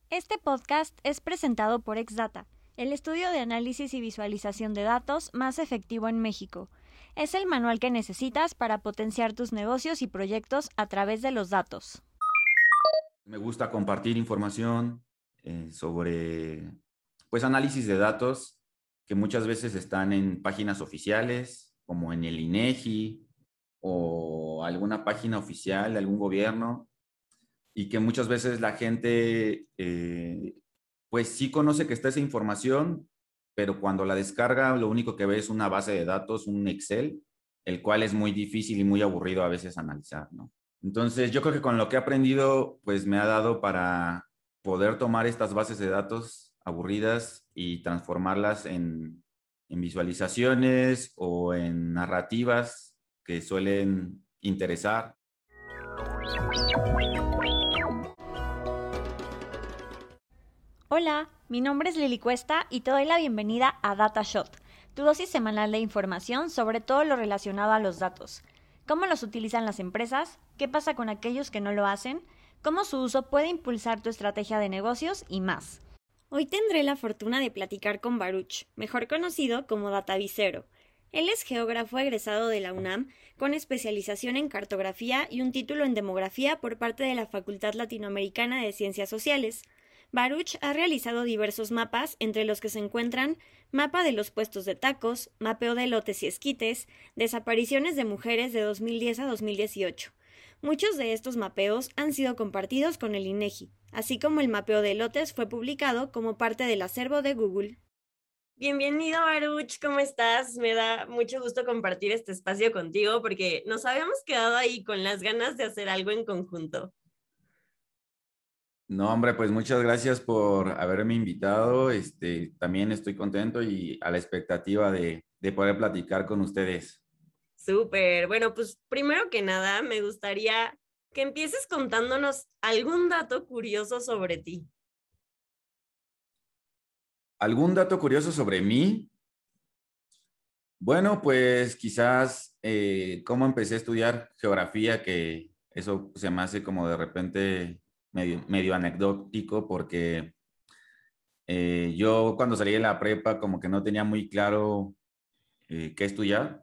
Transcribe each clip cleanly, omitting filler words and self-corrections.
Este podcast es presentado por Exdata, el estudio de análisis y visualización de datos más efectivo en México. Es el manual que necesitas para potenciar tus negocios y proyectos a través de los datos. Me gusta compartir información sobre análisis de datos que muchas veces están en páginas oficiales, como en el INEGI o alguna página oficial de algún gobierno, y que muchas veces la gente pues sí conoce que está esa información, pero cuando la descarga lo único que ve es una base de datos, un Excel, el cual es muy difícil y muy aburrido a veces analizar, ¿no? Entonces, yo creo que con lo que he aprendido, pues me ha dado para poder tomar estas bases de datos aburridas y transformarlas en visualizaciones o en narrativas que suelen interesar. Hola, mi nombre es Lili Cuesta y te doy la bienvenida a DataShot, tu dosis semanal de información sobre todo lo relacionado a los datos. ¿Cómo los utilizan las empresas? ¿Qué pasa con aquellos que no lo hacen? ¿Cómo su uso puede impulsar tu estrategia de negocios? Y más. Hoy tendré la fortuna de platicar con Baruch, mejor conocido como Datavicero. Él es geógrafo egresado de la UNAM, con especialización en cartografía y un título en demografía por parte de la Facultad Latinoamericana de Ciencias Sociales. Baruch ha realizado diversos mapas, entre los que se encuentran mapa de los puestos de tacos, mapeo de lotes y esquites, desapariciones de mujeres de 2010 a 2018. Muchos de estos mapeos han sido compartidos con el INEGI, así como el mapeo de lotes fue publicado como parte del acervo de Google. Bienvenido, Baruch, ¿cómo estás? Me da mucho gusto compartir este espacio contigo porque nos habíamos quedado ahí con las ganas de hacer algo en conjunto. No, hombre, pues muchas gracias por haberme invitado. También estoy contento y a la expectativa de poder platicar con ustedes. Súper. Bueno, pues primero que nada, me gustaría que empieces contándonos algún dato curioso sobre ti. ¿Algún dato curioso sobre mí? Bueno, pues quizás cómo empecé a estudiar geografía, que eso se me hace como de repente medio anecdótico, porque yo cuando salí de la prepa como que no tenía muy claro qué estudiar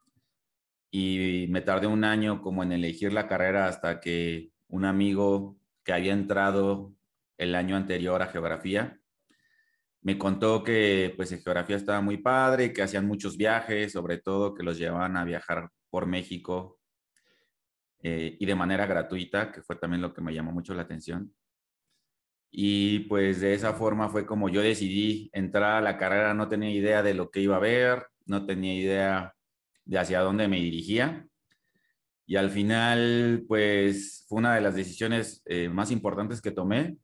y me tardé un año como en elegir la carrera hasta que un amigo que había entrado el año anterior a geografía me contó que pues en geografía estaba muy padre, que hacían muchos viajes, sobre todo que los llevaban a viajar por México y de manera gratuita, que fue también lo que me llamó mucho la atención. Y pues de esa forma fue como yo decidí entrar a la carrera, no tenía idea de lo que iba a ver, no tenía idea de hacia dónde me dirigía. Y al final, pues fue una de las decisiones más importantes que tomé.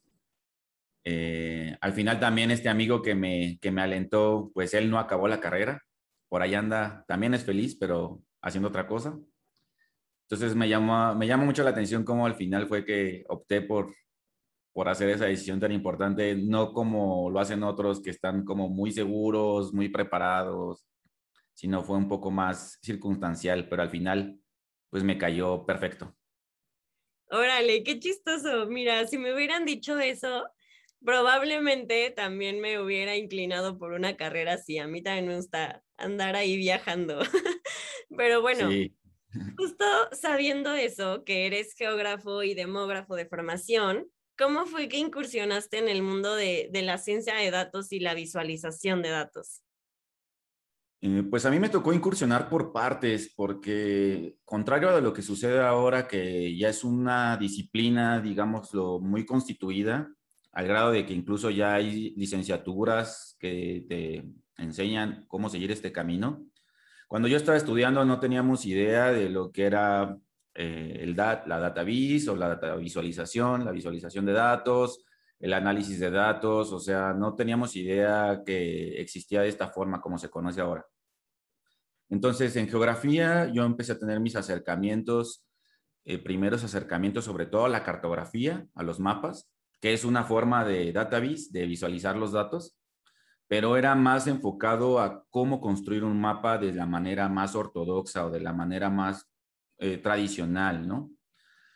Al final también este amigo que me alentó, pues él no acabó la carrera, por ahí anda, también es feliz, pero haciendo otra cosa. Entonces me llama mucho la atención cómo al final fue que opté por hacer esa decisión tan importante, no como lo hacen otros que están como muy seguros, muy preparados, sino fue un poco más circunstancial, pero al final pues me cayó perfecto. Órale, qué chistoso. Mira, si me hubieran dicho eso, probablemente también me hubiera inclinado por una carrera así. A mí también me gusta andar ahí viajando. Pero bueno, Sí. justo sabiendo eso, que eres geógrafo y demógrafo de formación, ¿cómo fue que incursionaste en el mundo de la ciencia de datos y la visualización de datos? Pues a mí me tocó incursionar por partes, porque contrario a lo que sucede ahora, que ya es una disciplina, digámoslo, muy constituida, al grado de que incluso ya hay licenciaturas que te enseñan cómo seguir este camino. Cuando yo estaba estudiando no teníamos idea de lo que era la data vis o la data visualización, la visualización de datos, el análisis de datos, o sea, no teníamos idea que existía de esta forma como se conoce ahora. Entonces, en geografía yo empecé a tener mis acercamientos, primeros acercamientos sobre todo a la cartografía, a los mapas, que es una forma de database, de visualizar los datos, pero era más enfocado a cómo construir un mapa de la manera más ortodoxa o de la manera más tradicional, ¿no?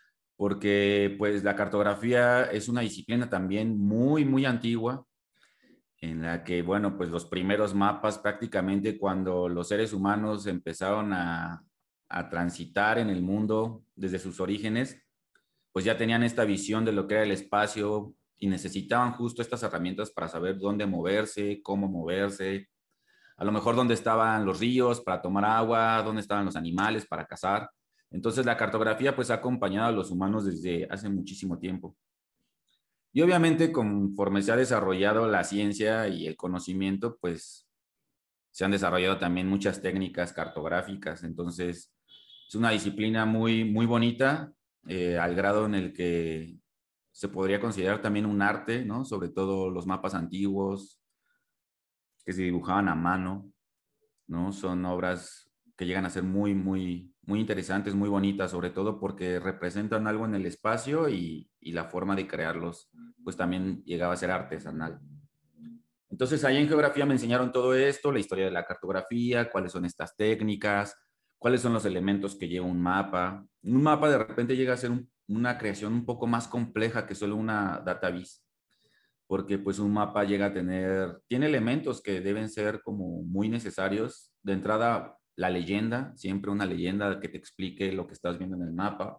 porque pues la cartografía es una disciplina también muy, muy antigua, en la que, bueno, pues los primeros mapas prácticamente cuando los seres humanos empezaron a transitar en el mundo desde sus orígenes, pues ya tenían esta visión de lo que era el espacio y necesitaban justo estas herramientas para saber dónde moverse, cómo moverse, a lo mejor dónde estaban los ríos para tomar agua, dónde estaban los animales para cazar. Entonces la cartografía pues ha acompañado a los humanos desde hace muchísimo tiempo. Y obviamente conforme se ha desarrollado la ciencia y el conocimiento, pues se han desarrollado también muchas técnicas cartográficas. Entonces es una disciplina muy, muy bonita, al grado en el que se podría considerar también un arte, ¿no? Sobre todo los mapas antiguos que se dibujaban a mano, ¿no? Son obras que llegan a ser muy, muy, muy interesantes, muy bonitas, sobre todo porque representan algo en el espacio y la forma de crearlos, pues también llegaba a ser artesanal. Entonces ahí en geografía me enseñaron todo esto, la historia de la cartografía, cuáles son estas técnicas, cuáles son los elementos que lleva un mapa. Un mapa de repente llega a ser una creación un poco más compleja que solo una database, porque pues un mapa llega a tiene elementos que deben ser como muy necesarios. De entrada, la leyenda, siempre una leyenda que te explique lo que estás viendo en el mapa,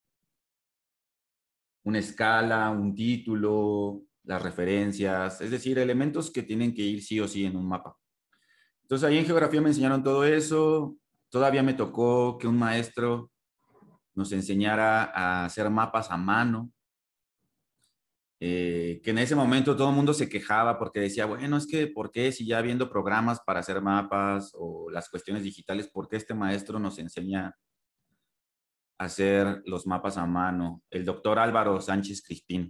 una escala, un título, las referencias, es decir, elementos que tienen que ir sí o sí en un mapa. Entonces ahí en geografía me enseñaron todo eso. Todavía me tocó que un maestro nos enseñara a hacer mapas a mano, que en ese momento todo el mundo se quejaba porque decía, bueno, es que ¿por qué si ya viendo programas para hacer mapas o las cuestiones digitales, por qué este maestro nos enseña a hacer los mapas a mano? El doctor Álvaro Sánchez Crispín.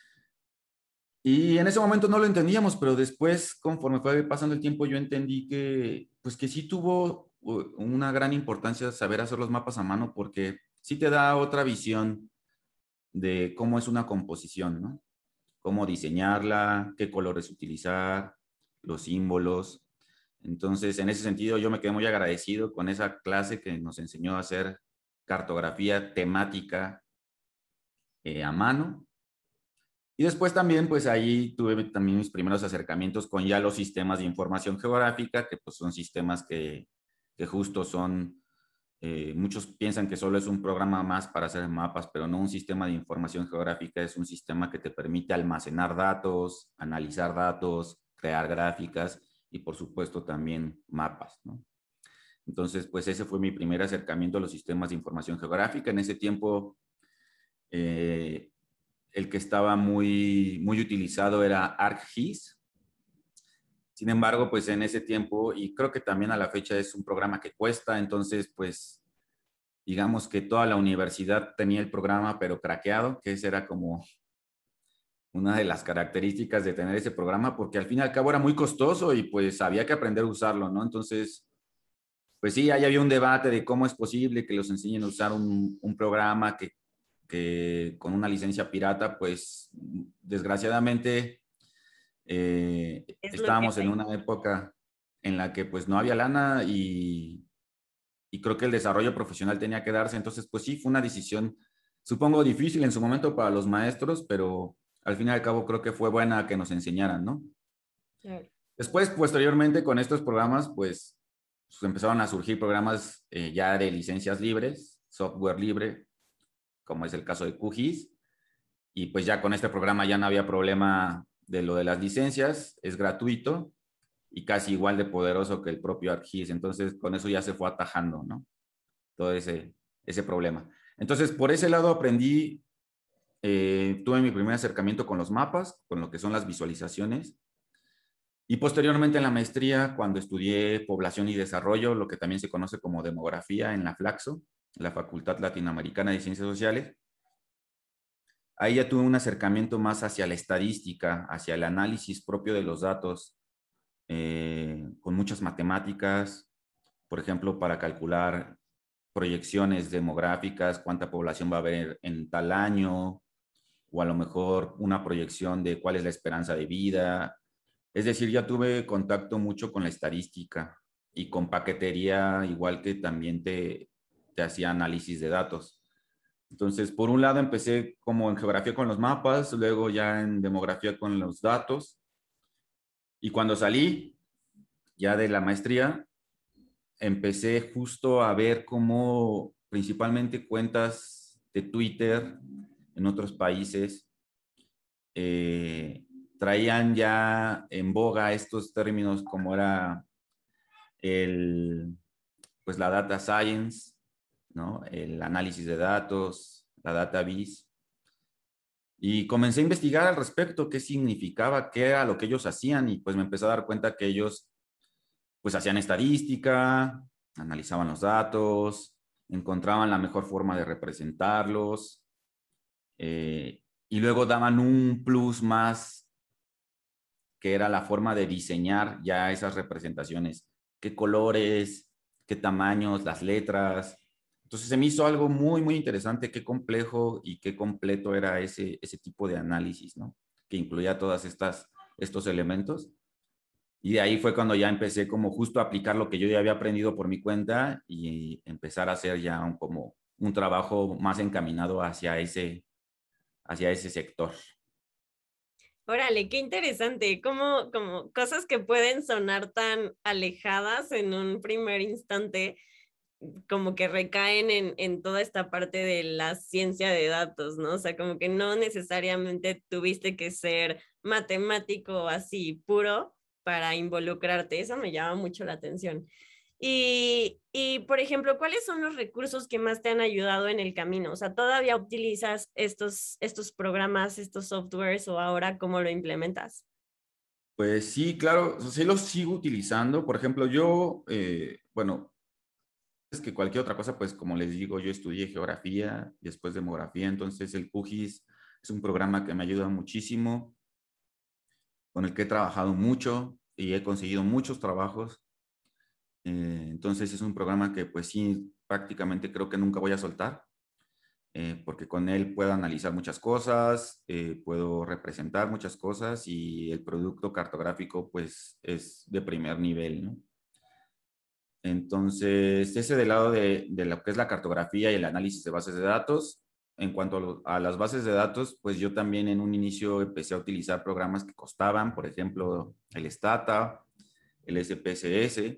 Y en ese momento no lo entendíamos, pero después, conforme fue pasando el tiempo, yo entendí que, pues que sí tuvo una gran importancia saber hacer los mapas a mano porque sí te da otra visión de cómo es una composición, ¿no? Cómo diseñarla, qué colores utilizar, los símbolos. Entonces, en ese sentido, yo me quedé muy agradecido con esa clase que nos enseñó a hacer cartografía temática a mano. Y después también, pues ahí tuve también mis primeros acercamientos con ya los sistemas de información geográfica, que pues son sistemas que justo son, muchos piensan que solo es un programa más para hacer mapas, pero no, un sistema de información geográfica es un sistema que te permite almacenar datos, analizar datos, crear gráficas y por supuesto también mapas, ¿no? Entonces, pues ese fue mi primer acercamiento a los sistemas de información geográfica. En ese tiempo, eh, el que estaba muy, muy utilizado era ArcGIS. Sin embargo, pues en ese tiempo, y creo que también a la fecha es un programa que cuesta, entonces pues digamos que toda la universidad tenía el programa pero craqueado, que esa era como una de las características de tener ese programa, porque al fin y al cabo era muy costoso y pues había que aprender a usarlo, ¿no? Entonces, pues sí, ahí había un debate de cómo es posible que los enseñen a usar un programa que con una licencia pirata, pues desgraciadamente Es lo que estábamos en hay. una época en la que pues no había lana y creo que el desarrollo profesional tenía que darse. Entonces, pues sí, fue una decisión, supongo, difícil en su momento para los maestros, pero al fin y al cabo creo que fue buena que nos enseñaran, ¿no? Claro. Después, posteriormente, con estos programas, pues empezaron a surgir programas ya de licencias libres, software libre, como es el caso de QGIS, y pues ya con este programa ya no había problema de lo de las licencias, es gratuito y casi igual de poderoso que el propio ArcGIS, entonces con eso ya se fue atajando, ¿no? Todo ese problema. Entonces, por ese lado aprendí, tuve mi primer acercamiento con los mapas, con lo que son las visualizaciones, y posteriormente en la maestría, cuando estudié población y desarrollo, lo que también se conoce como demografía en la Flaxo, la Facultad Latinoamericana de Ciencias Sociales, ahí ya tuve un acercamiento más hacia la estadística, hacia el análisis propio de los datos, con muchas matemáticas, por ejemplo, para calcular proyecciones demográficas, cuánta población va a haber en tal año, o a lo mejor una proyección de cuál es la esperanza de vida. Es decir, ya tuve contacto mucho con la estadística y con paquetería, igual que también te hacía análisis de datos. Entonces, por un lado empecé como en geografía con los mapas, luego ya en demografía con los datos. Y cuando salí ya de la maestría, empecé justo a ver cómo principalmente cuentas de Twitter en otros países traían ya en boga estos términos como era el, pues la data science, ¿no? El análisis de datos, la data viz. Y comencé a investigar al respecto, qué significaba, qué era lo que ellos hacían y pues me empecé a dar cuenta que ellos pues hacían estadística, analizaban los datos, encontraban la mejor forma de representarlos y luego daban un plus más que era la forma de diseñar ya esas representaciones, qué colores, qué tamaños, las letras. Entonces se me hizo algo muy, muy interesante, qué complejo y qué completo era ese tipo de análisis, ¿no? Que incluía todas estos elementos. Y de ahí fue cuando ya empecé como justo a aplicar lo que yo ya había aprendido por mi cuenta y empezar a hacer ya como un trabajo más encaminado hacia ese sector. Órale, qué interesante, como cosas que pueden sonar tan alejadas en un primer instante, como que recaen en toda esta parte de la ciencia de datos, ¿no? O sea, como que no necesariamente tuviste que ser matemático así puro para involucrarte, eso me llama mucho la atención. Por ejemplo, ¿cuáles son los recursos que más te han ayudado en el camino? O sea, ¿todavía utilizas estos programas, estos softwares o ahora cómo lo implementas? Pues sí, claro, sí los sigo utilizando. Por ejemplo, yo, bueno, es que cualquier otra cosa, pues como les digo, yo estudié geografía y después demografía, entonces el QGIS es un programa que me ayuda muchísimo, con el que he trabajado mucho y he conseguido muchos trabajos. Entonces es un programa que pues sí, prácticamente creo que nunca voy a soltar, porque con él puedo analizar muchas cosas, puedo representar muchas cosas y el producto cartográfico pues es de primer nivel, ¿no? Entonces, ese del lado de lo que es la cartografía y el análisis de bases de datos. En cuanto a las bases de datos, pues yo también en un inicio empecé a utilizar programas que costaban, por ejemplo, el Stata, el SPSS.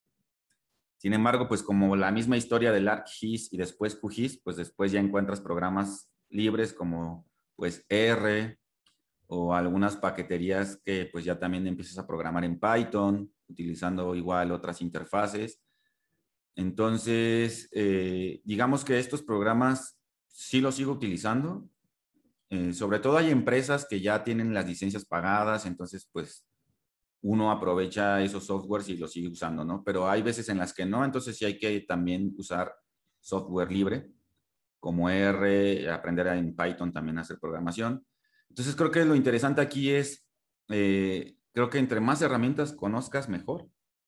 Sin embargo, pues como la misma historia del ArcGIS y después QGIS, pues después ya encuentras programas libres como pues R o algunas paqueterías que pues ya también empiezas a programar en Python, utilizando igual otras interfaces. Entonces, digamos que estos programas sí los sigo utilizando. Sobre todo hay empresas que ya tienen las licencias pagadas, entonces pues uno aprovecha esos softwares y los sigue usando, ¿no? Pero hay veces en las que no, entonces sí hay que también usar software libre, como R, aprender en Python también a hacer programación. Entonces creo que lo interesante aquí es, creo que entre más herramientas conozcas, mejor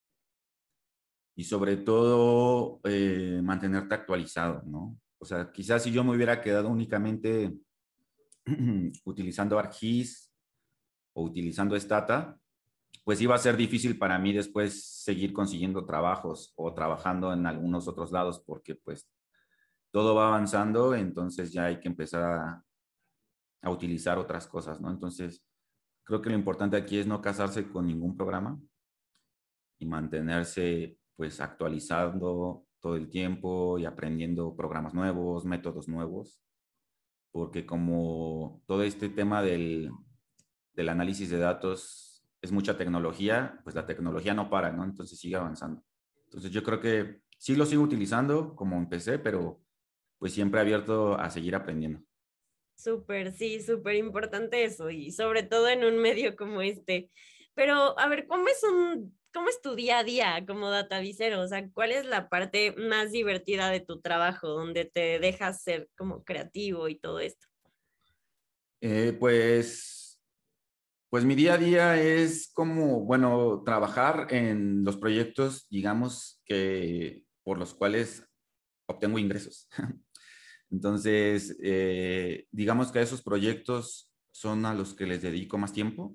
y sobre todo mantenerte actualizado, ¿no? O sea, quizás si yo me hubiera quedado únicamente utilizando ArcGIS o utilizando Stata, pues iba a ser difícil para mí después seguir consiguiendo trabajos o trabajando en algunos otros lados porque pues todo va avanzando, entonces ya hay que empezar a utilizar otras cosas, ¿no? Entonces, creo que lo importante aquí es no casarse con ningún programa y mantenerse pues actualizando todo el tiempo y aprendiendo programas nuevos, métodos nuevos, porque como todo este tema del análisis de datos es mucha tecnología, pues la tecnología no para, ¿no? Entonces sigue avanzando. Entonces yo creo que sí lo sigo utilizando como empecé, pero pues siempre abierto a seguir aprendiendo. Súper, sí, súper importante eso y sobre todo en un medio como este. Pero, a ver, cómo es tu día a día como datavicero? O sea, ¿cuál es la parte más divertida de tu trabajo donde te dejas ser como creativo y todo esto? Eh, pues, pues mi día a día es como, bueno, trabajar en los proyectos, digamos, que por los cuales obtengo ingresos. Entonces, digamos que esos proyectos son a los que les dedico más tiempo.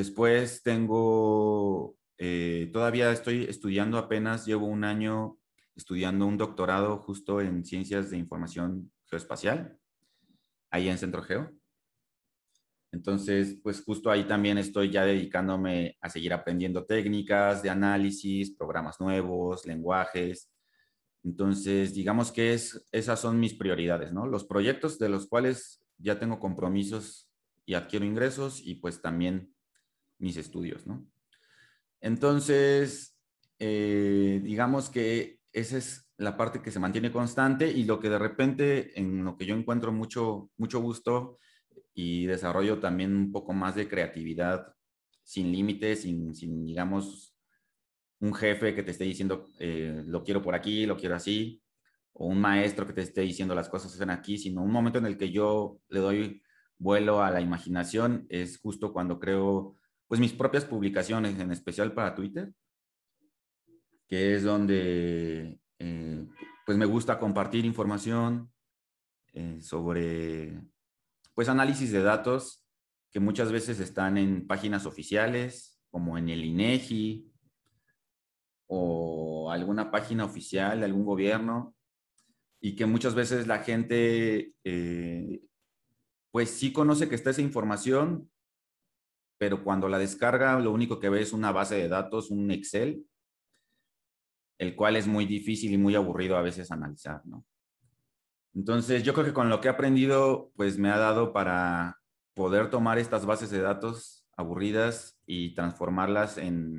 Después todavía estoy estudiando apenas, llevo un año estudiando un doctorado justo en Ciencias de Información Geoespacial, ahí en Centro Geo. Entonces, pues justo ahí también estoy ya dedicándome a seguir aprendiendo técnicas de análisis, programas nuevos, lenguajes. Entonces, digamos que esas son mis prioridades, ¿no? Los proyectos de los cuales ya tengo compromisos y adquiero ingresos y pues también mis estudios, ¿no? Entonces, digamos que esa es la parte que se mantiene constante y lo que de repente en lo que yo encuentro mucho gusto y desarrollo también un poco más de creatividad sin límites, digamos, un jefe que te esté diciendo lo quiero por aquí, lo quiero así, o un maestro que te esté diciendo las cosas se hacen aquí, sino un momento en el que yo le doy vuelo a la imaginación es justo cuando creo pues mis propias publicaciones, en especial para Twitter, que es donde pues me gusta compartir información sobre pues análisis de datos que muchas veces están en páginas oficiales, como en el INEGI o alguna página oficial de algún gobierno, y que muchas veces la gente pues sí conoce que está esa información, pero cuando la descarga lo único que ve es una base de datos, un Excel, el cual es muy difícil y muy aburrido a veces analizar, ¿no? Entonces, yo creo que con lo que he aprendido, pues me ha dado para poder tomar estas bases de datos aburridas y transformarlas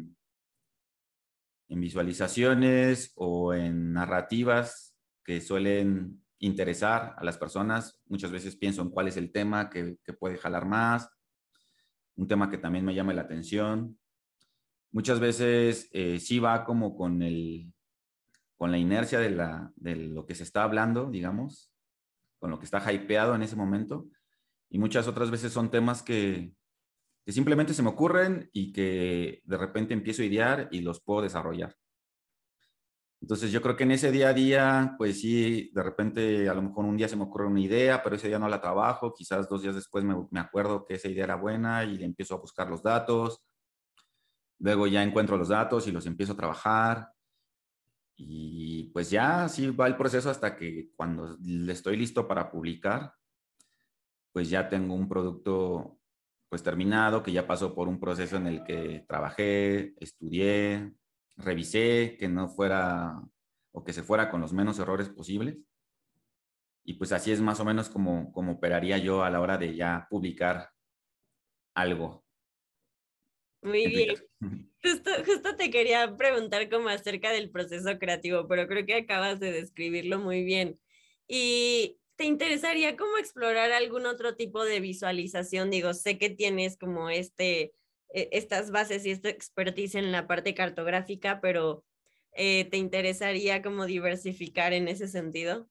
en visualizaciones o en narrativas que suelen interesar a las personas. Muchas veces pienso en cuál es el tema que puede jalar más, un tema que también me llame la atención. Muchas veces sí va como con la inercia de lo que se está hablando, digamos, con lo que está hypeado en ese momento. Y muchas otras veces son temas que simplemente se me ocurren y que de repente empiezo a idear y los puedo desarrollar. Entonces yo creo que en ese día a día, pues sí, de repente a lo mejor un día se me ocurre una idea, pero ese día no la trabajo, quizás 2 días después me acuerdo que esa idea era buena y empiezo a buscar los datos, luego ya encuentro los datos y los empiezo a trabajar y pues ya así va el proceso hasta que cuando estoy listo para publicar, pues ya tengo un producto pues terminado, que ya pasó por un proceso en el que trabajé, estudié, revisé, que no fuera o que se fuera con los menos errores posibles. Y pues así es más o menos como operaría yo a la hora de ya publicar algo Muy en bien. Twitter. Justo te quería preguntar como acerca del proceso creativo, pero creo que acabas de describirlo muy bien. ¿Y te interesaría como explorar algún otro tipo de visualización? Digo, sé que tienes como estas bases y esta expertise en la parte cartográfica, pero ¿te interesaría como diversificar en ese sentido?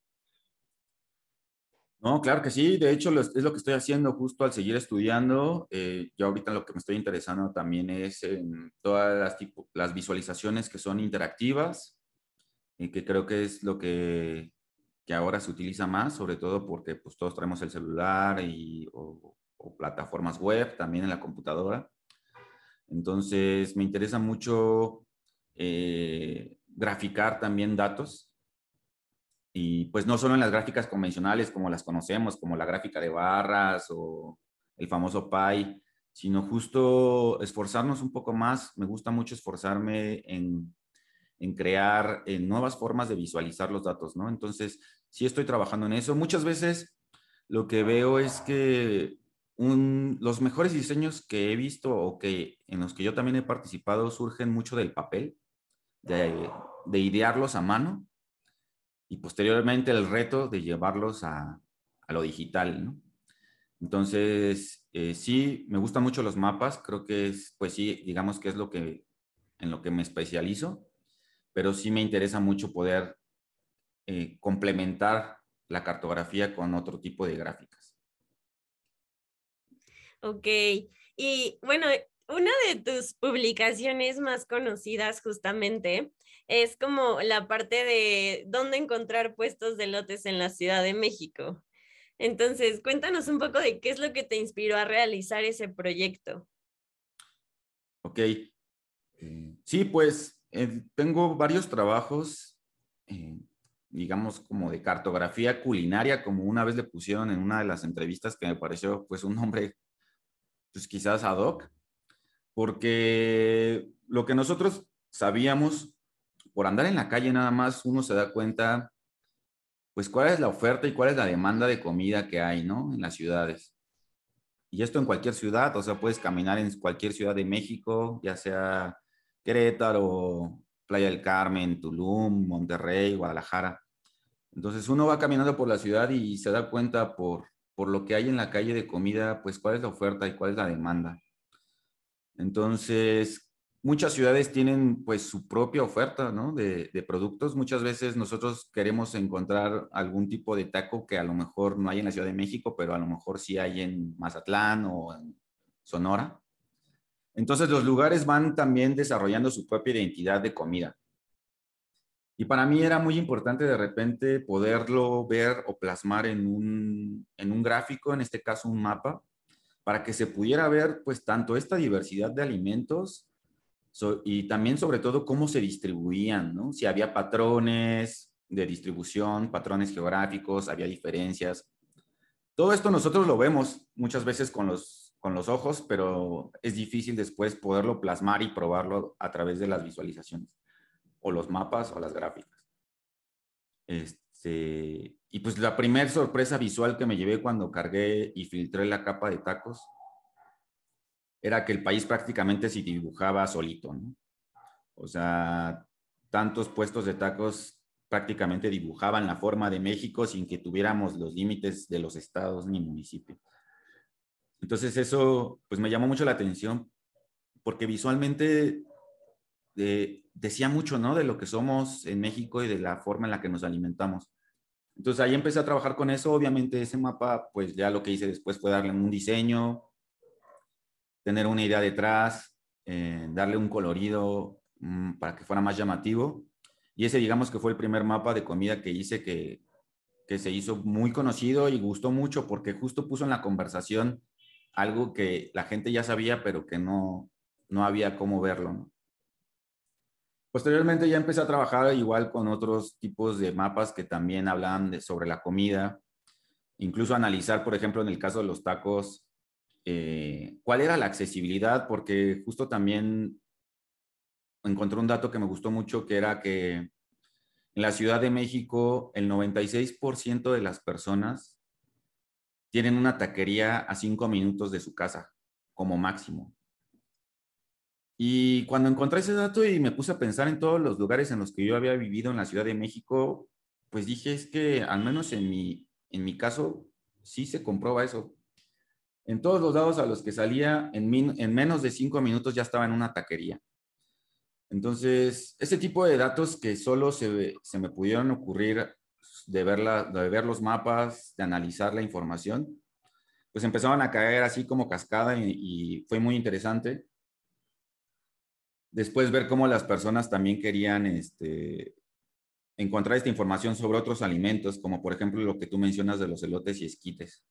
No, claro que sí. De hecho, es lo que estoy haciendo justo al seguir estudiando. Yo ahorita lo que me estoy interesando también es en todas las visualizaciones que son interactivas y que creo que es lo que ahora se utiliza más, sobre todo porque pues todos traemos el celular o plataformas web también en la computadora. Entonces, me interesa mucho graficar también datos y pues no solo en las gráficas convencionales como las conocemos, como la gráfica de barras o el famoso pie, sino justo esforzarnos un poco más. Me gusta mucho esforzarme en crear nuevas formas de visualizar los datos, ¿no? Entonces, sí estoy trabajando en eso. Muchas veces lo que veo es que los mejores diseños que he visto o que en los que yo también he participado surgen mucho del papel, de idearlos a mano y posteriormente el reto de llevarlos a lo digital, ¿no? Entonces, sí, me gustan mucho los mapas, creo que es, pues sí, digamos que es en lo que me especializo, pero sí me interesa mucho poder complementar la cartografía con otro tipo de gráficas. Ok, y bueno, una de tus publicaciones más conocidas justamente es como la parte de dónde encontrar puestos de lotes en la Ciudad de México. Entonces, cuéntanos un poco de qué es lo que te inspiró a realizar ese proyecto. Ok, sí, pues tengo varios trabajos eh, digamos, como de cartografía culinaria, como una vez le pusieron en una de las entrevistas, que me pareció pues un nombre pues quizás ad hoc, porque lo que nosotros sabíamos, por andar en la calle nada más, uno se da cuenta pues cuál es la oferta y cuál es la demanda de comida que hay, ¿no? En las ciudades. Y esto en cualquier ciudad, o sea, puedes caminar en cualquier ciudad de México, ya sea Querétaro, Playa del Carmen, Tulum, Monterrey, Guadalajara. Entonces uno va caminando por la ciudad y se da cuenta por lo que hay en la calle de comida, pues cuál es la oferta y cuál es la demanda. Entonces, muchas ciudades tienen pues su propia oferta, ¿no? De productos. Muchas veces nosotros queremos encontrar algún tipo de taco que a lo mejor no hay en la Ciudad de México, pero a lo mejor sí hay en Mazatlán o en Sonora. Entonces, los lugares van también desarrollando su propia identidad de comida. Y para mí era muy importante de repente poderlo ver o plasmar en un gráfico, en este caso un mapa, para que se pudiera ver pues tanto esta diversidad de alimentos y también sobre todo cómo se distribuían, ¿no? Si había patrones de distribución, patrones geográficos, había diferencias. Todo esto nosotros lo vemos muchas veces con los ojos, pero es difícil después poderlo plasmar y probarlo a través de las visualizaciones o los mapas o las gráficas. Y pues la primera sorpresa visual que me llevé cuando cargué y filtré la capa de tacos era que el país prácticamente se dibujaba solito, ¿no? O sea, tantos puestos de tacos prácticamente dibujaban la forma de México sin que tuviéramos los límites de los estados ni municipios. Entonces eso pues me llamó mucho la atención porque visualmente decía mucho, ¿no? De lo que somos en México y de la forma en la que nos alimentamos. Entonces ahí empecé a trabajar con eso. Obviamente ese mapa, pues ya lo que hice después fue darle un diseño, tener una idea detrás, darle un colorido para que fuera más llamativo. Y ese digamos que fue el primer mapa de comida que hice que se hizo muy conocido y gustó mucho porque justo puso en la conversación algo que la gente ya sabía, pero que no había cómo verlo, ¿no? Posteriormente ya empecé a trabajar igual con otros tipos de mapas que también hablaban sobre la comida, incluso analizar, por ejemplo, en el caso de los tacos, cuál era la accesibilidad, porque justo también encontré un dato que me gustó mucho, que era que en la Ciudad de México el 96% de las personas tienen una taquería a 5 minutos de su casa, como máximo. Y cuando encontré ese dato y me puse a pensar en todos los lugares en los que yo había vivido en la Ciudad de México, pues dije, es que al menos en mi caso, sí se comprueba eso. En todos los lados a los que salía, en menos de 5 minutos ya estaba en una taquería. Entonces, ese tipo de datos que solo se me pudieron ocurrir de ver los mapas, de analizar la información, pues empezaron a caer así como cascada y fue muy interesante. Después ver cómo las personas también querían encontrar esta información sobre otros alimentos, como por ejemplo lo que tú mencionas de los elotes y esquites.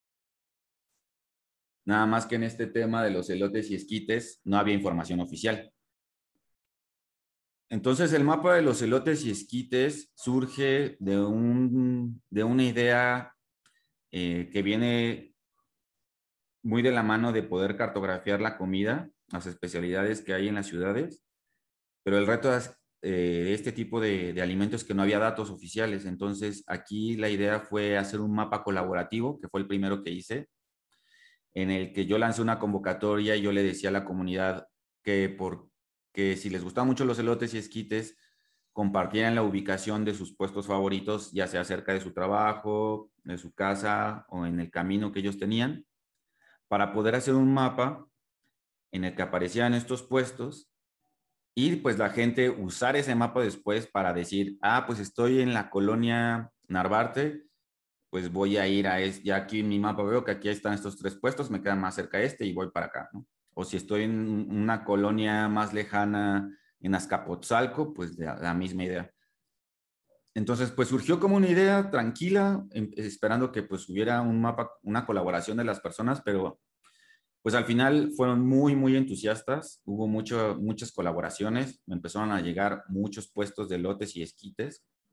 Nada más que en este tema de los elotes y esquites no había información oficial. Entonces el mapa de los elotes y esquites surge de una idea que viene muy de la mano de poder cartografiar la comida, las especialidades que hay en las ciudades, pero el reto es este tipo de alimentos que no había datos oficiales. Entonces aquí la idea fue hacer un mapa colaborativo, que fue el primero que hice, en el que yo lancé una convocatoria y yo le decía a la comunidad que si les gustaban mucho los elotes y esquites, compartieran la ubicación de sus puestos favoritos, ya sea cerca de su trabajo, de su casa o en el camino que ellos tenían, para poder hacer un mapa en el que aparecieran estos puestos y pues la gente usar ese mapa después para decir, ah, pues estoy en la colonia Narvarte, pues voy a ir ya aquí en mi mapa veo que aquí están estos 3 puestos, me quedan más cerca y voy para acá, ¿no? O si estoy en una colonia más lejana en Azcapotzalco, pues la misma idea. Entonces, pues surgió como una idea tranquila, esperando que pues hubiera un mapa, una colaboración de las personas, pero pues al final fueron muy, muy entusiastas, hubo muchas colaboraciones, me empezaron a llegar muchos puestos de lotes y esquites,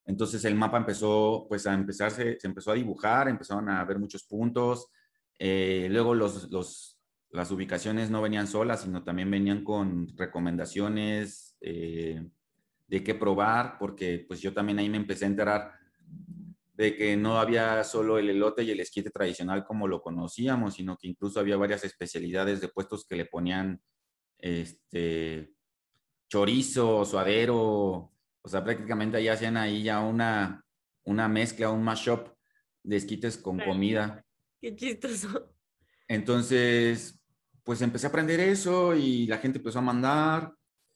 Entonces el mapa empezó pues a empezarse, se empezó a dibujar, empezaron a ver muchos puntos. Luego las ubicaciones no venían solas, sino también venían con recomendaciones de qué probar, porque pues yo también ahí me empecé a enterar de que no había solo el elote y el esquite tradicional como lo conocíamos, sino que incluso había varias especialidades de puestos que le ponían chorizo, suadero, o sea, prácticamente ahí hacían ahí ya una mezcla, un mashup de esquites con Claro, comida. qué chistoso. Entonces, pues empecé a aprender eso y la gente empezó a mandar.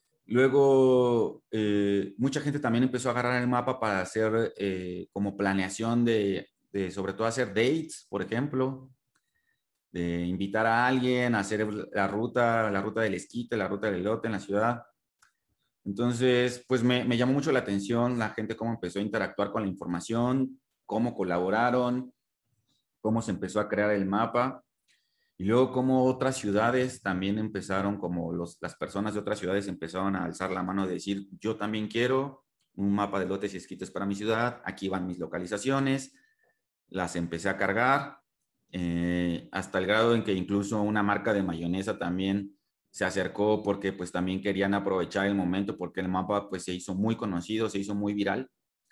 Luego, mucha gente también empezó a agarrar el mapa para hacer como planeación sobre todo hacer dates, por ejemplo, de invitar a alguien a hacer la ruta del esquite, la ruta del elote en la ciudad. Entonces, pues me llamó mucho la atención la gente cómo empezó a interactuar con la información, cómo colaboraron, cómo se empezó a crear el mapa. Y luego como otras ciudades también empezaron, como las personas de otras ciudades empezaron a alzar la mano y decir, yo también quiero un mapa de lotes y esquites para mi ciudad, aquí van mis localizaciones, las empecé a cargar, hasta el grado en que incluso una marca de mayonesa también se acercó porque pues también querían aprovechar el momento porque el mapa pues se hizo muy conocido, se hizo muy viral.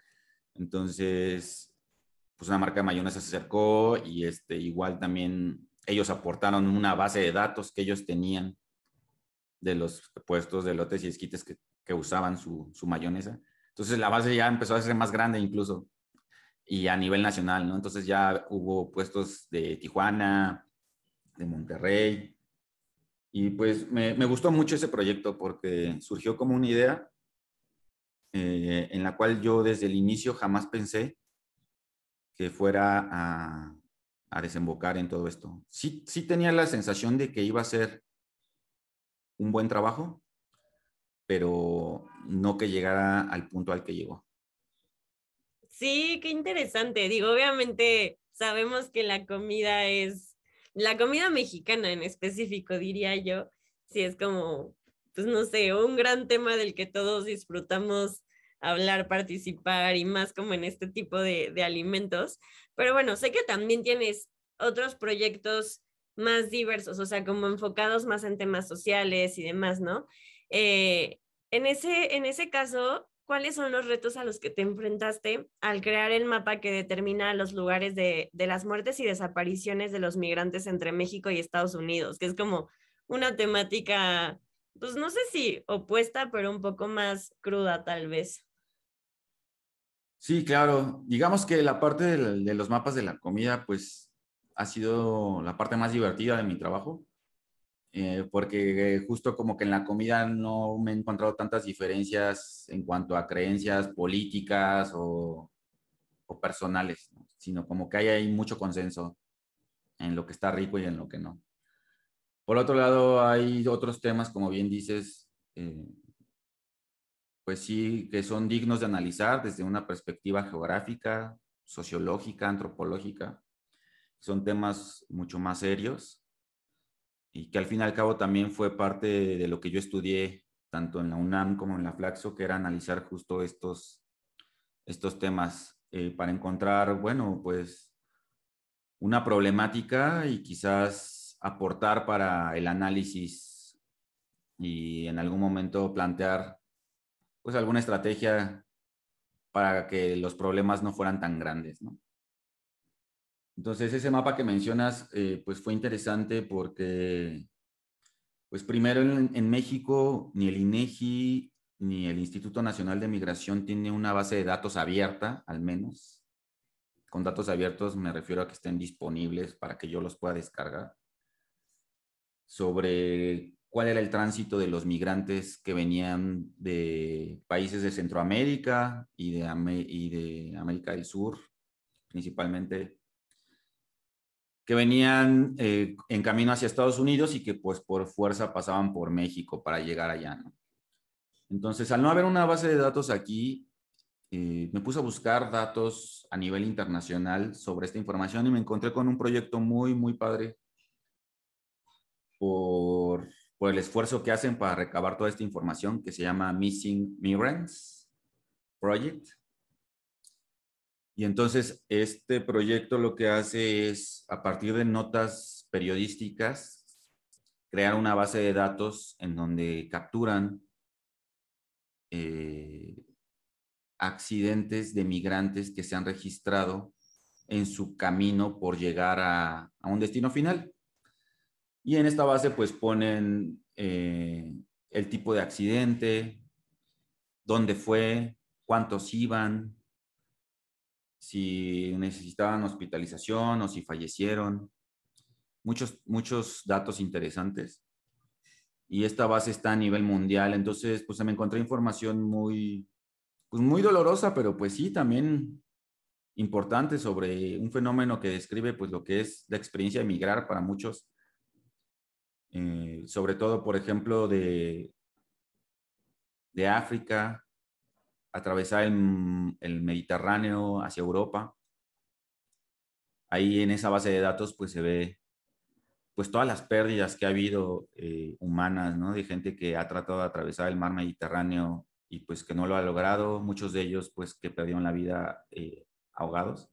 Entonces, pues una marca de mayonesa se acercó y igual también ellos aportaron una base de datos que ellos tenían de los puestos de lotes y esquites que usaban su mayonesa. Entonces la base ya empezó a ser más grande incluso y a nivel nacional, ¿no? Entonces ya hubo puestos de Tijuana, de Monterrey y pues me gustó mucho ese proyecto porque surgió como una idea en la cual yo desde el inicio jamás pensé que fuera a desembocar en todo esto. Sí, sí tenía la sensación de que iba a ser un buen trabajo, pero no que llegara al punto al que llegó. Sí, qué interesante. Digo, obviamente sabemos que la comida mexicana en específico, diría yo, sí es como, pues no sé, un gran tema del que todos disfrutamos hablar, participar y más como en este tipo de alimentos. Pero bueno, sé que también tienes otros proyectos más diversos, o sea, como enfocados más en temas sociales y demás, ¿no? Eh, en ese caso, ¿cuáles son los retos a los que te enfrentaste al crear el mapa que determina los lugares de las muertes y desapariciones de los migrantes entre México y Estados Unidos? Que es como una temática, pues no sé si opuesta, pero un poco más cruda tal vez. Sí, claro. Digamos que la parte de los mapas de la comida, pues ha sido la parte más divertida de mi trabajo, porque justo como que en la comida no me he encontrado tantas diferencias en cuanto a creencias políticas o personales, ¿no? Sino como que hay ahí mucho consenso en lo que está rico y en lo que no. Por otro lado, hay otros temas, como bien dices, pues sí, que son dignos de analizar desde una perspectiva geográfica, sociológica, antropológica. Son temas mucho más serios y que al fin y al cabo también fue parte de lo que yo estudié tanto en la UNAM como en la Flaxo, que era analizar justo estos temas para encontrar, bueno, pues una problemática y quizás aportar para el análisis y en algún momento plantear pues alguna estrategia para que los problemas no fueran tan grandes, ¿no? Entonces ese mapa que mencionas pues fue interesante porque pues primero en México ni el INEGI ni el Instituto Nacional de Migración tiene una base de datos abierta, al menos. Con datos abiertos me refiero a que estén disponibles para que yo los pueda descargar, sobre cuál era el tránsito de los migrantes que venían de países de Centroamérica y de América del Sur, principalmente, que venían en camino hacia Estados Unidos y que pues por fuerza pasaban por México para llegar allá, ¿no? Entonces, al no haber una base de datos aquí, me puse a buscar datos a nivel internacional sobre esta información y me encontré con un proyecto muy, muy padre por, por el esfuerzo que hacen para recabar toda esta información que se llama Missing Migrants Project. Y entonces este proyecto lo que hace es, a partir de notas periodísticas, crear una base de datos en donde capturan accidentes de migrantes que se han registrado en su camino por llegar a un destino final. Y en esta base pues ponen el tipo de accidente, dónde fue, cuántos iban, si necesitaban hospitalización o si fallecieron. Muchos datos interesantes. Y esta base está a nivel mundial, entonces pues me encontré información pues muy dolorosa, pero pues sí, también importante sobre un fenómeno que describe pues lo que es la experiencia de migrar para muchos, sobre todo, por ejemplo, de África, atravesar el Mediterráneo hacia Europa. Ahí en esa base de datos pues se ve pues todas las pérdidas que ha habido humanas, ¿no? De gente que ha tratado de atravesar el mar Mediterráneo y pues que no lo ha logrado, muchos de ellos pues que perdieron la vida ahogados.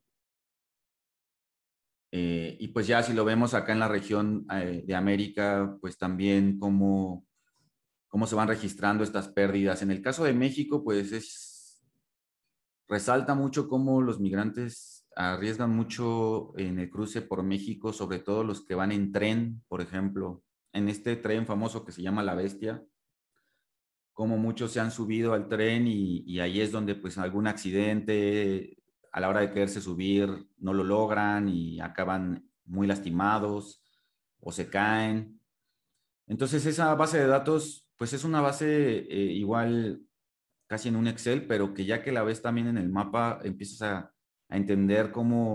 Y pues ya si lo vemos acá en la región de América, pues también cómo se van registrando estas pérdidas. En el caso de México, pues resalta mucho cómo los migrantes arriesgan mucho en el cruce por México, sobre todo los que van en tren, por ejemplo, en este tren famoso que se llama La Bestia, como muchos se han subido al tren y ahí es donde pues algún accidente a la hora de quererse subir no lo logran y acaban muy lastimados o se caen. Entonces esa base de datos pues es una base igual casi en un Excel, pero que ya que la ves también en el mapa empiezas a entender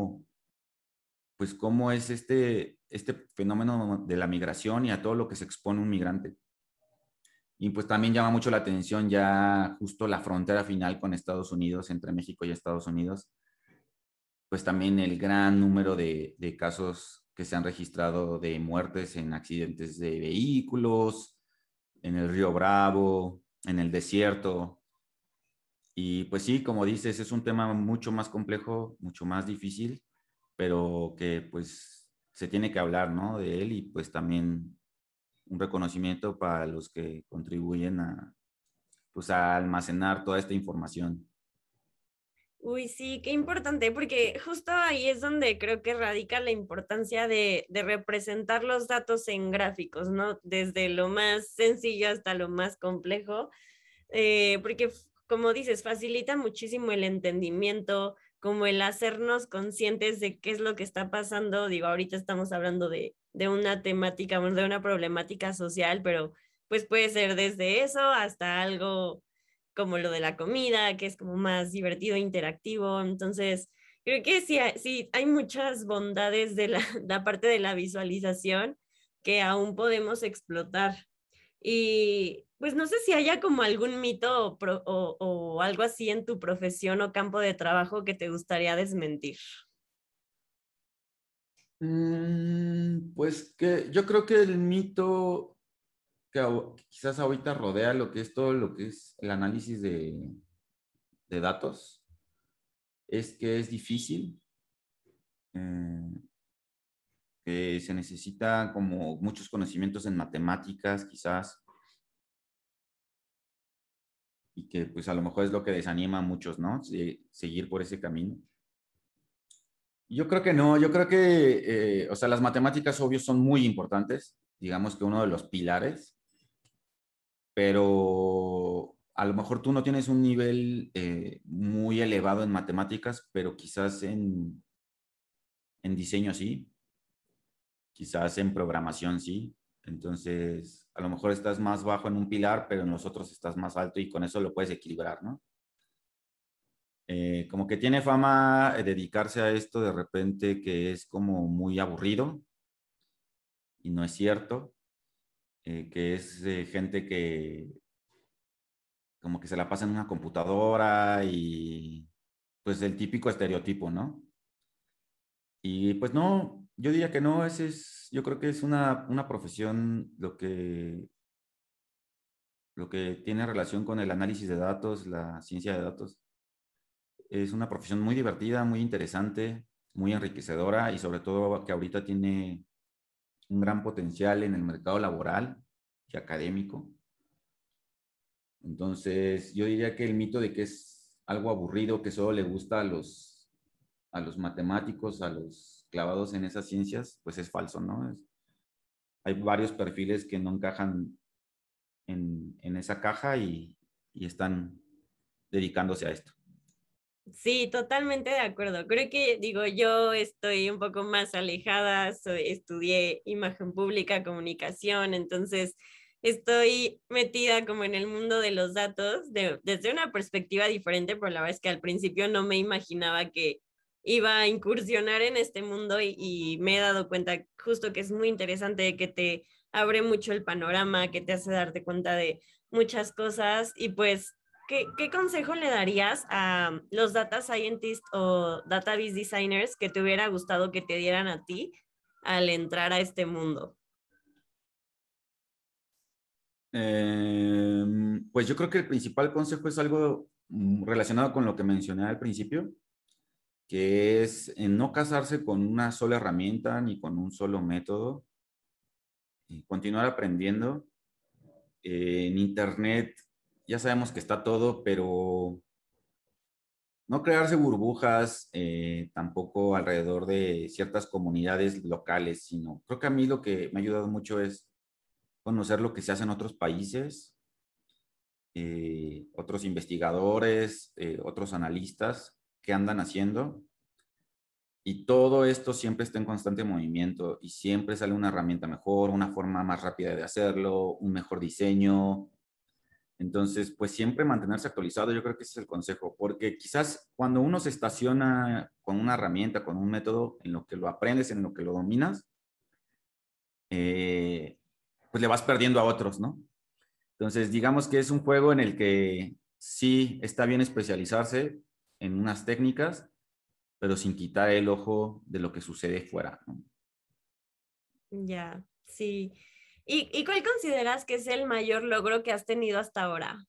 pues cómo es este fenómeno de la migración y a todo lo que se expone un migrante. Y pues también llama mucho la atención ya justo la frontera final con Estados Unidos, entre México y Estados Unidos, pues también el gran número de casos que se han registrado de muertes en accidentes de vehículos, en el Río Bravo, en el desierto. Y pues sí, como dices, es un tema mucho más complejo, mucho más difícil, pero que pues se tiene que hablar, ¿no? De él y pues también un reconocimiento para los que contribuyen pues, a almacenar toda esta información. Uy, sí, qué importante, porque justo ahí es donde creo que radica la importancia de representar los datos en gráficos, ¿no? Desde lo más sencillo hasta lo más complejo, porque como dices, facilita muchísimo el entendimiento, como el hacernos conscientes de qué es lo que está pasando. Digo, ahorita estamos hablando de una temática, bueno, de una problemática social, pero pues puede ser desde eso hasta algo como lo de la comida, que es como más divertido, interactivo. Entonces, creo que sí, sí hay muchas bondades de la parte de la visualización que aún podemos explotar. Y pues no sé si haya como algún mito o algo así en tu profesión o campo de trabajo que te gustaría desmentir. Pues que yo creo que el mito que quizás ahorita rodea lo que es todo lo que es el análisis de datos es que es difícil, eh, que se necesita como muchos conocimientos en matemáticas quizás y que pues a lo mejor es lo que desanima a muchos, ¿no? Seguir por ese camino. Yo creo que no, yo creo que, o sea, las matemáticas obvio son muy importantes, digamos que uno de los pilares, pero a lo mejor tú no tienes un nivel muy elevado en matemáticas, pero quizás en diseño sí, quizás en programación sí. Entonces, a lo mejor estás más bajo en un pilar, pero en los otros estás más alto y con eso lo puedes equilibrar, ¿no? Como que tiene fama dedicarse a esto de repente que es como muy aburrido y no es cierto, que es gente que como que se la pasa en una computadora y pues el típico estereotipo, ¿no? Y pues no, yo diría que no, yo creo que es una profesión lo que tiene relación con el análisis de datos, la ciencia de datos. Es una profesión muy divertida, muy interesante, muy enriquecedora y sobre todo que ahorita tiene un gran potencial en el mercado laboral y académico. Entonces, yo diría que el mito de que es algo aburrido, que solo le gusta a los matemáticos, a los clavados en esas ciencias, pues es falso, ¿no? Hay varios perfiles que no encajan en esa caja y están dedicándose a esto. Sí, totalmente de acuerdo. Creo que, digo, yo estoy un poco más alejada, estudié imagen pública, comunicación, entonces estoy metida como en el mundo de los datos desde una perspectiva diferente, pero la verdad es que al principio no me imaginaba que iba a incursionar en este mundo y me he dado cuenta justo que es muy interesante, que te abre mucho el panorama, que te hace darte cuenta de muchas cosas y pues ¿qué consejo le darías a los data scientists o database designers que te hubiera gustado que te dieran a ti al entrar a este mundo? Pues yo creo que el principal consejo es algo relacionado con lo que mencioné al principio, que es no casarse con una sola herramienta ni con un solo método, y continuar aprendiendo. En Internet ya sabemos que está todo, pero no crearse burbujas tampoco alrededor de ciertas comunidades locales, sino creo que a mí lo que me ha ayudado mucho es conocer lo que se hace en otros países, otros investigadores, otros analistas que andan haciendo. Y todo esto siempre está en constante movimiento y siempre sale una herramienta mejor, una forma más rápida de hacerlo, un mejor diseño. Entonces, pues siempre mantenerse actualizado, yo creo que ese es el consejo, porque quizás cuando uno se estaciona con una herramienta, con un método, en lo que lo aprendes, en lo que lo dominas, eh, pues le vas perdiendo a otros, ¿no? Entonces, digamos que es un juego en el que sí está bien especializarse en unas técnicas, pero sin quitar el ojo de lo que sucede fuera, ¿no? Ya, sí. ¿Y cuál consideras que es el mayor logro que has tenido hasta ahora?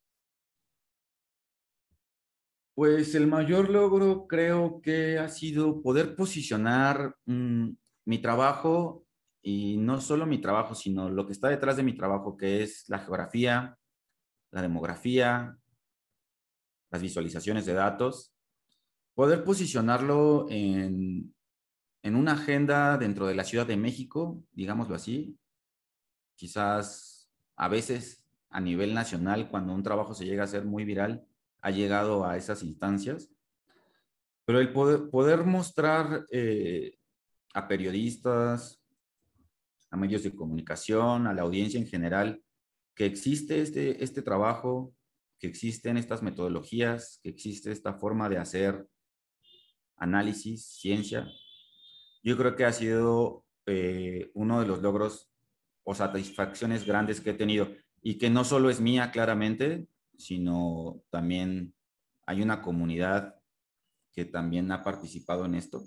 Pues el mayor logro creo que ha sido poder posicionar mi trabajo y no solo mi trabajo, sino lo que está detrás de mi trabajo, que es la geografía, la demografía, las visualizaciones de datos, poder posicionarlo en una agenda dentro de la Ciudad de México, digámoslo así, quizás a veces a nivel nacional, cuando un trabajo se llega a ser muy viral, ha llegado a esas instancias. Pero el poder mostrar a periodistas, a medios de comunicación, a la audiencia en general, que existe este trabajo, que existen estas metodologías, que existe esta forma de hacer análisis, ciencia, yo creo que ha sido uno de los logros o satisfacciones grandes que he tenido y que no solo es mía claramente, sino también hay una comunidad que también ha participado en esto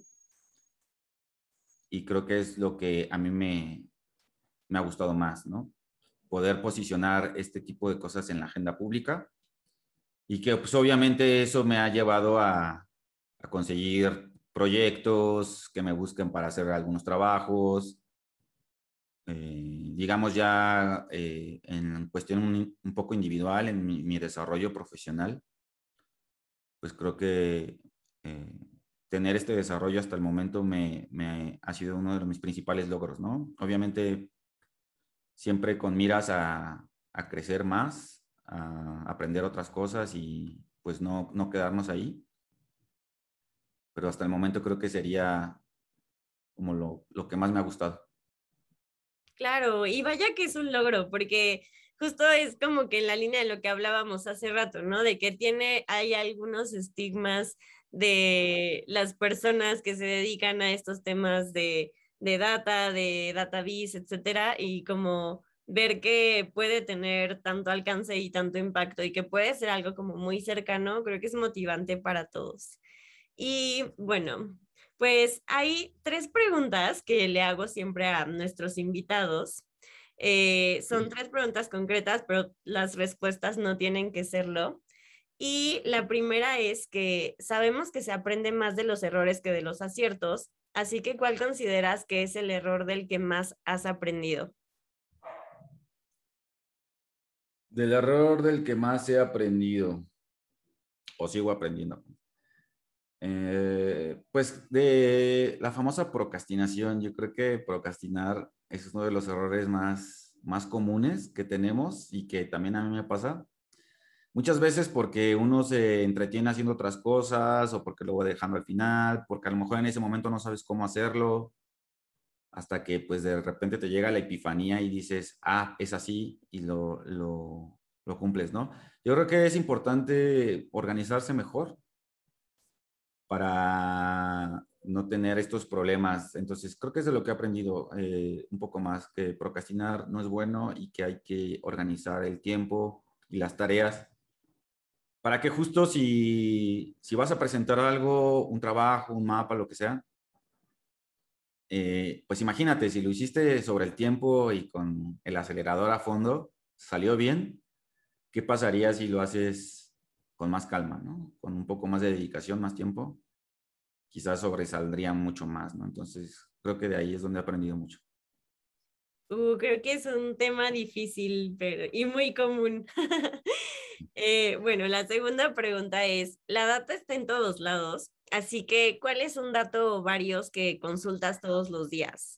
y creo que es lo que a mí me ha gustado más, ¿no? Poder posicionar este tipo de cosas en la agenda pública y que pues obviamente eso me ha llevado a conseguir proyectos que me busquen para hacer algunos trabajos, digamos ya en cuestión un poco individual, en mi desarrollo profesional, pues creo que eh, tener este desarrollo hasta el momento me ha sido uno de mis principales logros, ¿no? Obviamente siempre con miras a crecer más, a aprender otras cosas y pues no quedarnos ahí, pero hasta el momento creo que sería como lo que más me ha gustado. Claro, y vaya que es un logro, porque justo es como que en la línea de lo que hablábamos hace rato, ¿no? De que hay algunos estigmas de las personas que se dedican a estos temas de data, de database, etcétera, y como ver que puede tener tanto alcance y tanto impacto y que puede ser algo como muy cercano, creo que es motivante para todos. Y bueno, pues hay tres preguntas que le hago siempre a nuestros invitados. Son tres preguntas concretas, pero las respuestas no tienen que serlo. Y la primera es que sabemos que se aprende más de los errores que de los aciertos, así que ¿cuál consideras que es el error del que más has aprendido? Del error del que más he aprendido, o sigo aprendiendo. Pues de la famosa procrastinación, yo creo que procrastinar es uno de los errores más comunes que tenemos y que también a mí me pasa. Muchas veces porque uno se entretiene haciendo otras cosas o porque lo va dejando al final, porque a lo mejor en ese momento no sabes cómo hacerlo, hasta que pues de repente te llega la epifanía y dices, ah, es así y lo cumples, ¿no? Yo creo que es importante organizarse mejor para no tener estos problemas. Entonces, creo que es de lo que he aprendido un poco más, que procrastinar no es bueno y que hay que organizar el tiempo y las tareas para que justo si vas a presentar algo, un trabajo, un mapa, lo que sea, pues imagínate, si lo hiciste sobre el tiempo y con el acelerador a fondo, salió bien, ¿qué pasaría si lo haces con más calma, ¿no? Con un poco más de dedicación, más tiempo, quizás sobresaldría mucho más, ¿no? Entonces, creo que de ahí es donde he aprendido mucho. Creo que es un tema difícil y muy común. Bueno, la segunda pregunta es, la data está en todos lados, así que ¿cuál es un dato o varios que consultas todos los días?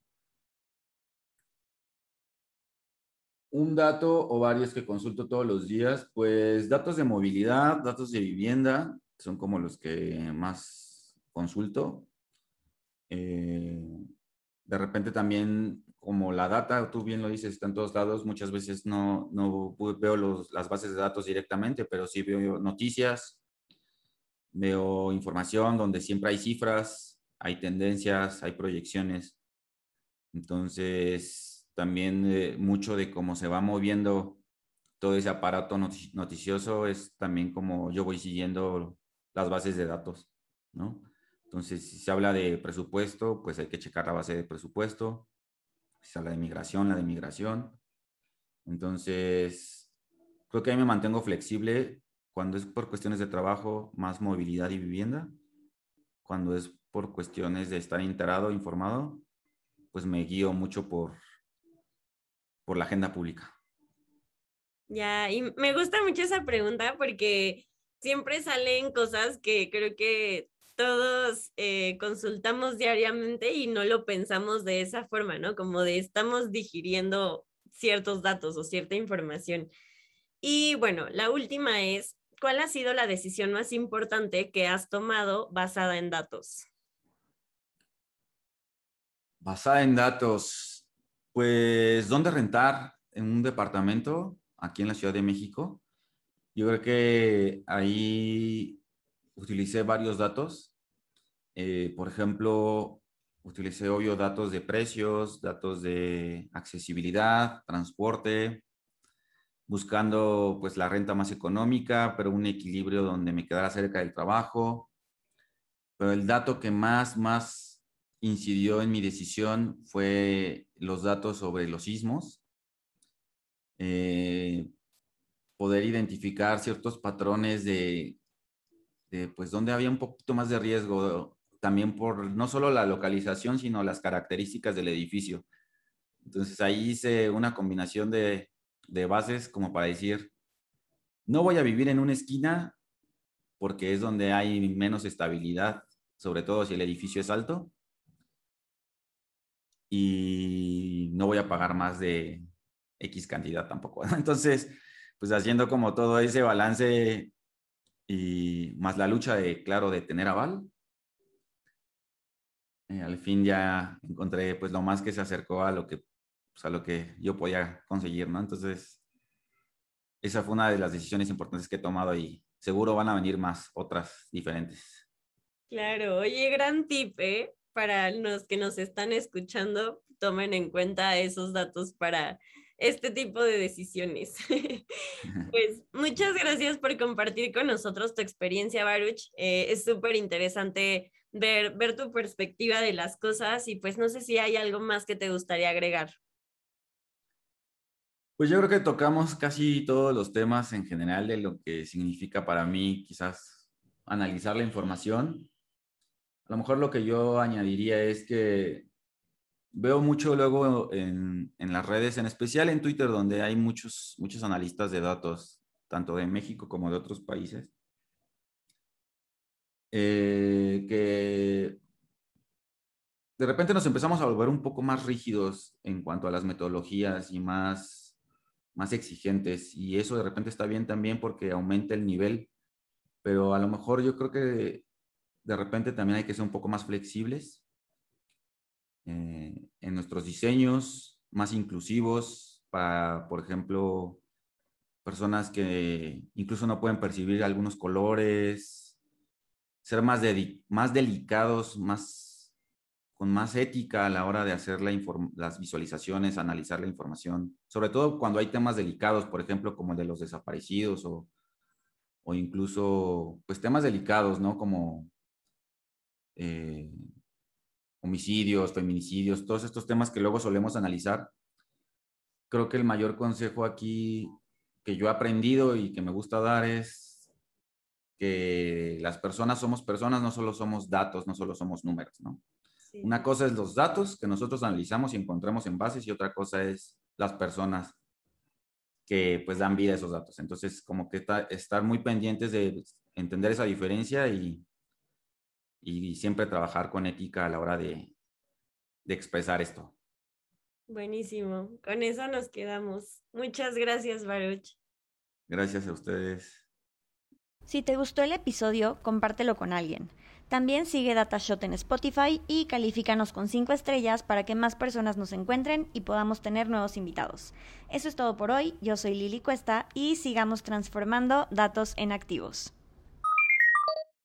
Un dato o varios que consulto todos los días, pues datos de movilidad, datos de vivienda, son como los que más consulto. Eh, de repente también, como la data, tú bien lo dices, está en todos lados, muchas veces no veo las bases de datos directamente, pero sí veo noticias, veo información donde siempre hay cifras, hay tendencias, hay proyecciones. Entonces, también mucho de cómo se va moviendo todo ese aparato noticioso es también como yo voy siguiendo las bases de datos, ¿no? Entonces, si se habla de presupuesto, pues hay que checar la base de presupuesto. Si se habla de migración, la de migración. Entonces, creo que ahí me mantengo flexible cuando es por cuestiones de trabajo, más movilidad y vivienda. Cuando es por cuestiones de estar enterado, informado, pues me guío mucho por la agenda pública. Ya, y me gusta mucho esa pregunta porque siempre salen cosas que creo que todos consultamos diariamente y no lo pensamos de esa forma, ¿no? Como de estamos digiriendo ciertos datos o cierta información. Y bueno, la última es, ¿cuál ha sido la decisión más importante que has tomado basada en datos? Basada en datos, pues, ¿dónde rentar? En un departamento aquí en la Ciudad de México. Yo creo que ahí utilicé varios datos. Por ejemplo, utilicé, obvio, datos de precios, datos de accesibilidad, transporte, buscando pues la renta más económica, pero un equilibrio donde me quedara cerca del trabajo. Pero el dato que más incidió en mi decisión fue los datos sobre los sismos. Eh, Poder identificar ciertos patrones de pues donde había un poquito más de riesgo, también por no solo la localización, sino las características del edificio. Entonces ahí hice una combinación de bases como para decir, no voy a vivir en una esquina porque es donde hay menos estabilidad, sobre todo si el edificio es alto, y no voy a pagar más de X cantidad tampoco. Entonces, pues haciendo como todo ese balance y más la lucha de, claro, de tener aval, al fin ya encontré pues lo más que se acercó a lo que, pues, a lo que yo podía conseguir, ¿no? Entonces, esa fue una de las decisiones importantes que he tomado y seguro van a venir más, otras diferentes. Claro, oye, gran tip, ¿eh? Para los que nos están escuchando, tomen en cuenta esos datos para este tipo de decisiones. Pues muchas gracias por compartir con nosotros tu experiencia, Baruch. Es súper interesante ver tu perspectiva de las cosas y pues no sé si hay algo más que te gustaría agregar. Pues yo creo que tocamos casi todos los temas en general de lo que significa para mí quizás analizar la información. A lo mejor lo que yo añadiría es que veo mucho luego en las redes, en especial en Twitter, donde hay muchos analistas de datos, tanto de México como de otros países, que de repente nos empezamos a volver un poco más rígidos en cuanto a las metodologías y más exigentes. Y eso de repente está bien también porque aumenta el nivel, pero a lo mejor yo creo que de repente también hay que ser un poco más flexibles en nuestros diseños, más inclusivos para, por ejemplo, personas que incluso no pueden percibir algunos colores, ser más delicados, con más ética a la hora de hacer las visualizaciones, analizar la información, sobre todo cuando hay temas delicados, por ejemplo, como el de los desaparecidos o incluso pues temas delicados, ¿no? Como eh, homicidios, feminicidios, todos estos temas que luego solemos analizar. Creo que el mayor consejo aquí que yo he aprendido y que me gusta dar es que las personas somos personas, no solo somos datos, no solo somos números, ¿no? Sí, Una cosa es los datos que nosotros analizamos y encontramos en bases y otra cosa es las personas que pues dan vida a esos datos. Entonces, como que estar muy pendientes de entender esa diferencia y siempre trabajar con ética a la hora de expresar esto. buenísimo. Con eso nos quedamos. Muchas gracias, Baruch. Gracias a ustedes. Si te gustó el episodio, compártelo con alguien. También sigue DataShot en Spotify y califícanos con 5 estrellas para que más personas nos encuentren y podamos tener nuevos invitados. Eso es todo por hoy. Yo soy Lili Cuesta y sigamos transformando datos en activos.